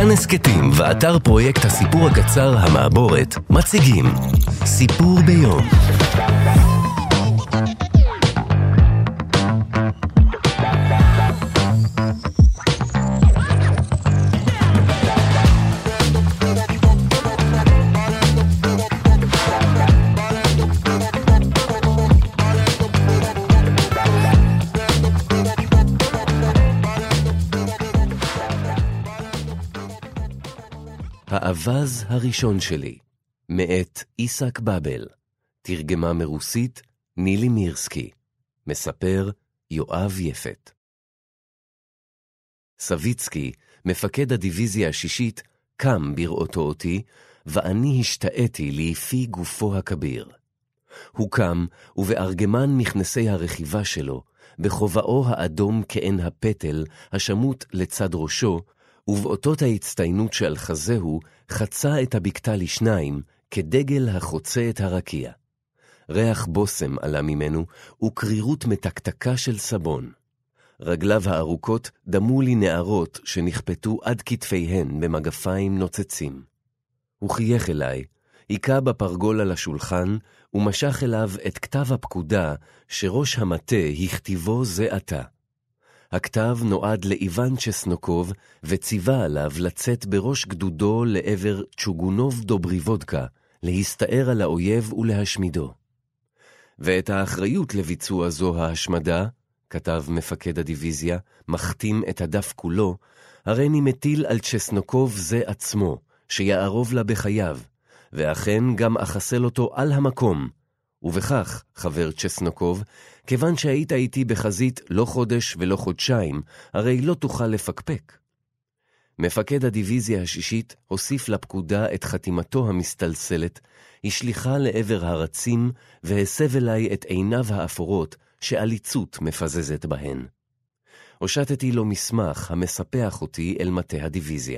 כאן הסקטים ואתר פרויקט הסיפור הקצר המעבורת מציגים סיפור ביום. האבז הראשון שלי, מאת איסק באבל, תרגמה מרוסית נילי מירסקי, מספר יואב יפת. סביצקי, מפקד הדיוויזיה השישית, קם בראותו אותי, ואני השתאתי ליפי גופו הכביר. הוא קם, ובארגמן מכנסי הרכיבה שלו, בכובעו האדום כעין הפטל, השמות לצד ראשו, ובאותות ההצטיינות שעל חזהו, חצה את הבקתה לשניים, כדגל החוצה את הרקיע. ריח בוסם עלה ממנו, וקרירות מתקתקה של סבון. רגליו הארוכות דמו לי נערות שנכפתו עד כתפיהן במגפיים נוצצים. הוא חייך אליי, עיקה בפרגול על השולחן, ומשך אליו את כתב הפקודה שראש המטה הכתיבו זה עתה. הכתב נועד לאיוון צ'סנוקוב, וציווה עליו לצאת בראש גדודו לעבר צ'וגונוב דובריבודקה, להסתער על האויב ולהשמידו. ואת האחריות לביצוע זו ההשמדה, כתב מפקד הדיוויזיה, מחתים את הדף כולו, הרי מטיל על צ'סנוקוב זה עצמו, שיערוב לה בחייו, ואכן גם אחסל אותו על המקום, ובכך, חבר צ'סנוקוב, כיוון שהיית איתי בחזית לא חודש ולא חודשיים, הרי לא תוכל לפקפק. מפקד הדיוויזיה השישית הוסיף לפקודה את חתימתו המסתלסלת, השליחה לעבר הרצים, והסב אליי את עיניו האפורות שעליצות מפזזת בהן. הושטתי לו מסמך המספח אותי אל מטה הדיוויזיה.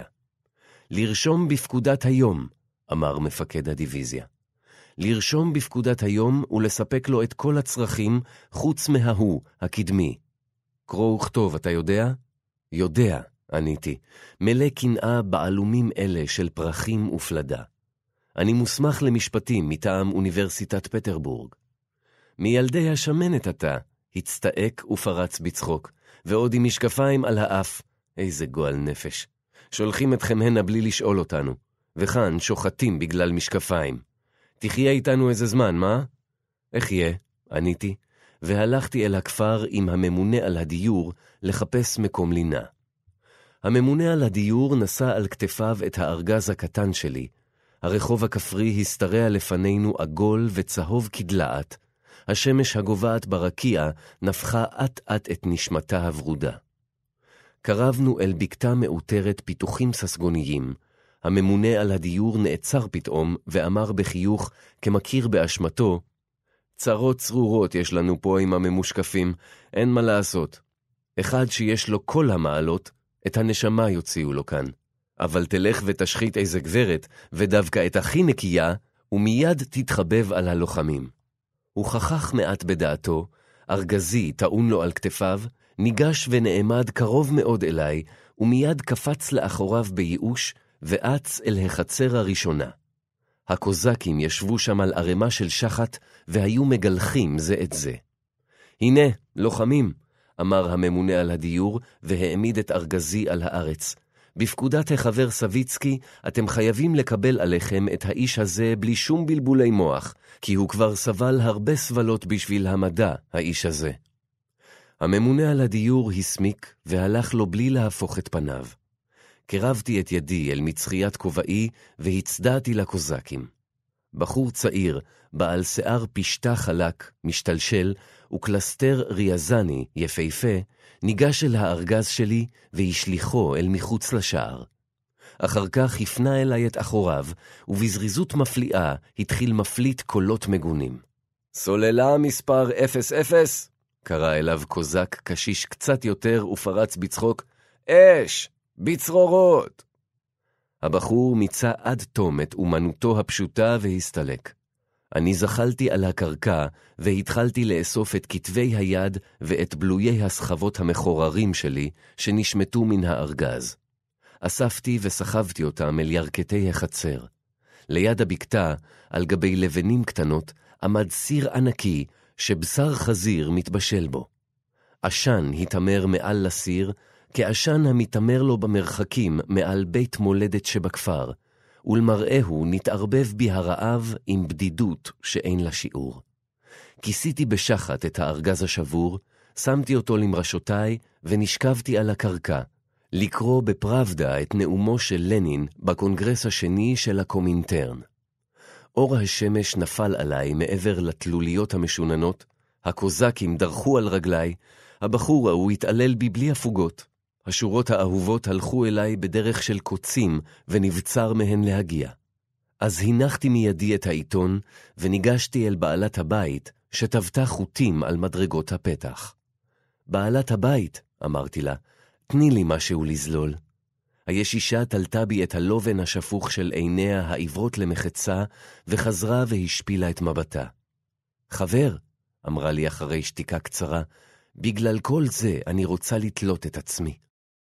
לרשום בפקודת היום, אמר מפקד הדיוויזיה. לרשום בפקודת היום ולספק לו את כל הצרכים חוץ מההוא, הקדמי. קרוא וכתוב, אתה יודע? יודע, עניתי, מלא קנאה בעלומים אלה של פרחים ופלדה. אני מוסמך למשפטים מטעם אוניברסיטת פטרבורג. מילדי השמנת אתה, הצטעק ופרץ בצחוק, ועוד עם משקפיים על האף. איזה גועל נפש. שולחים אתכם הנה בלי לשאול אותנו, וכאן שוחטים בגלל משקפיים. תחיה איתנו איזה זמן, מה? איך יהיה? עניתי, והלכתי אל הכפר עם הממונה על הדיור לחפש מקום לינה. הממונה על הדיור נשא על כתפיו את הארגז הקטן שלי. הרחוב הכפרי הסתרע לפנינו עגול וצהוב כדלעת. השמש הגובעת ברקיע נפחה עט-עט את נשמתה הברודה. קרבנו אל בקתה מאותרת פיתוחים ססגוניים. הממונה על הדיור נעצר פתאום ואמר בחיוך כמכיר באשמתו, צרות צרורות יש לנו פה עם הממושקפים, אין מה לעשות. אחד שיש לו כל המעלות, את הנשמה יוציאו לו כאן. אבל תלך ותשחית איזה גברת, ודווקא את הכי נקייה, ומיד תתחבב על הלוחמים. הוא חכך מעט בדעתו, ארגזי טעון לו על כתפיו, ניגש ונעמד קרוב מאוד אליי, ומיד קפץ לאחוריו בייאוש, ואץ אל החצר הראשונה. הקוזקים ישבו שם על ערימה של שחת, והיו מגלחים זה את זה. הנה, לוחמים, אמר הממונה על הדיור, והעמיד את ארגזי על הארץ. בפקודת החבר סביצקי, אתם חייבים לקבל עליכם את האיש הזה בלי שום בלבולי מוח, כי הוא כבר סבל הרבה סבלות בשביל המדע, האיש הזה. הממונה על הדיור הסמיק, והלך לו בלי להפוך את פניו. קרבתי את ידי אל מצחיית כובעי והצדעתי לקוזקים. בחור צעיר, בעל שיער פשטה חלק, משתלשל, וקלסטר ריאזני יפהפה, ניגש אל הארגז שלי והשליחו אל מחוץ לשער. אחר כך הפנה אליי את אחוריו, ובזריזות מפליאה התחיל מפליט קולות מגונים. סוללה מספר 00, קרא אליו קוזק קשיש קצת יותר ופרץ בצחוק, אש! בצרורות! הבחור מיצה עד תום את אומנותו הפשוטה והסתלק. אני זחלתי על הקרקע והתחלתי לאסוף את כתבי היד ואת בלויי הסחבות המחוררים שלי שנשמטו מן הארגז. אספתי וסחבתי אותם אל ירכתי החצר. ליד הבקתה, על גבי לבנים קטנות, עמד סיר ענקי שבשר חזיר מתבשל בו. עשן התאמר מעל לסיר, כעשן המתאמר לו במרחקים מעל בית מולדת שבכפר, ולמראהו נתערבב בי הרעב עם בדידות שאין לה שיעור. כיסיתי בשחת את הארגז השבור, שמתי אותו למרשותיי ונשכבתי על הקרקע, לקרוא בפראבדה את נאומו של לנין בקונגרס השני של הקומינטרן. אור השמש נפל עליי מעבר לתלוליות המשוננות, הקוזקים דרכו על רגליי, הבחור ההוא התעלל בי בלי הפוגות. השורות האהובות הלכו אליי בדרך של קוצים ונבצר מהן להגיע. אז הנחתי מידי את העיתון וניגשתי אל בעלת הבית שטבתה חוטים על מדרגות הפתח. בעלת הבית, אמרתי לה, תני לי משהו לזלול. הישישה תלתה בי את הלובן השפוך של עיניה העברות למחצה וחזרה והשפילה את מבטה. חבר, אמרה לי אחרי שתיקה קצרה, בגלל כל זה אני רוצה לתלות את עצמי.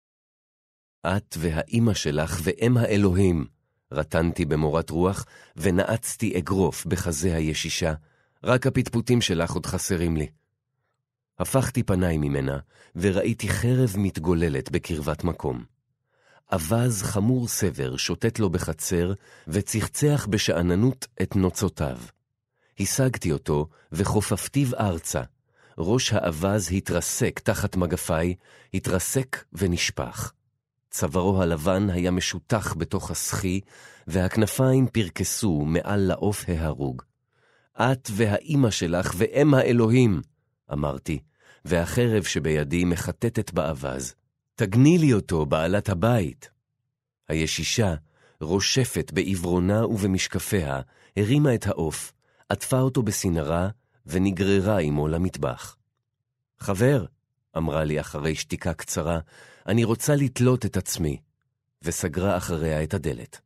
את והאימא שלך ואם האלוהים, רטנתי במורת רוח ונעצתי אגרוף בחזה הישישה, רק הפטפוטים שלך עוד חסרים לי. הפכתי פניי ממנה וראיתי חרב מתגוללת בקרבת מקום. אבז חמור סבר שוטט לו בחצר וצחצח בשעננות את נוצותיו. השגתי אותו וחופפתיו ארצה. ראש האבז התרסק תחת מגפיי, התרסק ונשפח. צווארו הלבן היה משותח בתוך הסחי, והכנפיים פרקסו מעל לעוף ההרוג. את והאימא שלך ואם האלוהים, אמרתי, והחרב שבידי מחטטת באבז. תגני לי אותו, בעלת הבית. הישישה, רושפת בעברונה ובמשקפיה, הרימה את העוף, עטפה אותו בסינרה, ונגררה עמו למטבח. חבר, אמרה לי אחרי שתיקה קצרה, אני רוצה לתלות את עצמי, וסגרה אחריה את הדלת.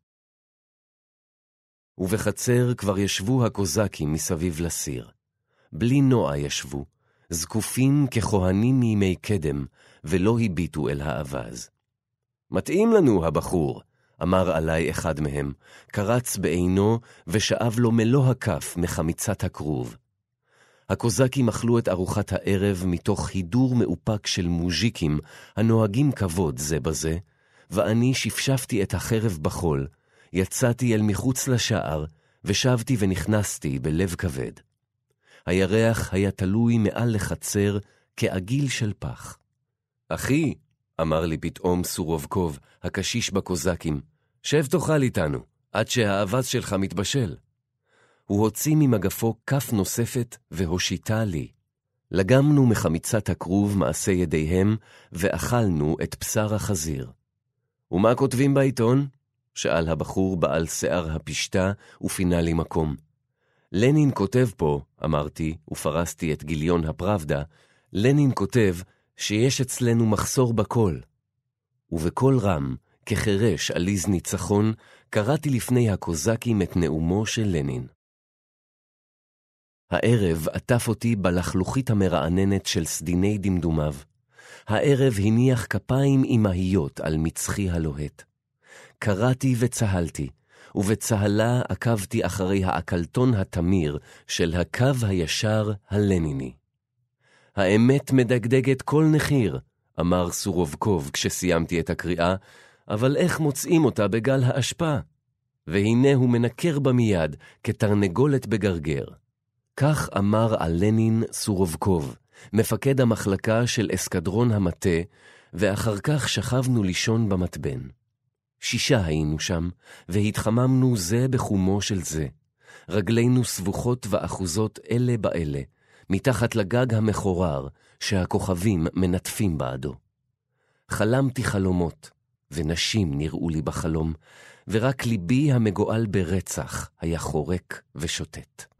ובחצר כבר ישבו הקוזקים מסביב לסיר. בלי נועה ישבו, זקופים ככהנים מימי קדם, ולא הביטו אל האבז. מתאים לנו הבחור, אמר עלי אחד מהם, קרץ בעינו ושאב לו מלוא הכף מחמיצת הכרוב. הקוזקים אכלו את ארוחת הערב מתוך הידור מאופק של מוז'יקים הנוהגים כבוד זה בזה, ואני שפשפתי את החרב בחול, יצאתי אל מחוץ לשער, ושבתי ונכנסתי בלב כבד. הירח היה תלוי מעל לחצר כעגיל של פח. אחי, אמר לי פתאום סורובקוב, הקשיש בקוזקים, שב תאכל איתנו, עד שהאבז שלך מתבשל. הוא הוציא ממגפו כף נוספת והושיטה לי. לגמנו מחמיצת הכרוב מעשה ידיהם, ואכלנו את בשר החזיר. ומה כותבים בעיתון? שאל הבחור בעל שיער הפשטה ופינה לי מקום. לנין כותב פה, אמרתי, ופרסתי את גיליון הפראבדה, לנין כותב שיש אצלנו מחסור בקול. ובקול רם, כחרש עליז ניצחון, קראתי לפני הקוזקים את נאומו של לנין. הערב עטף אותי בלחלוכית המרעננת של סדיני דמדומיו. הערב הניח כפיים אימהיות על מצחי הלוהט. קראתי וצהלתי, ובצהלה עקבתי אחרי העקלתון התמיר של הקו הישר הלניני. האמת מדגדגת כל נחיר, אמר סורובקוב כשסיימתי את הקריאה, אבל איך מוצאים אותה בגל האשפה? והנה הוא מנקר בה מיד כתרנגולת בגרגר. כך אמר על לנין סורובקוב, מפקד המחלקה של אסקדרון המטה, ואחר כך שכבנו לישון במטבן. 6 היינו שם, והתחממנו זה בחומו של זה. רגלינו סבוכות ואחוזות אלה באלה, מתחת לגג המחורר שהכוכבים מנטפים בעדו. חלמתי חלומות, ונשים נראו לי בחלום, ורק ליבי המגועל ברצח היה חורק ושוטט.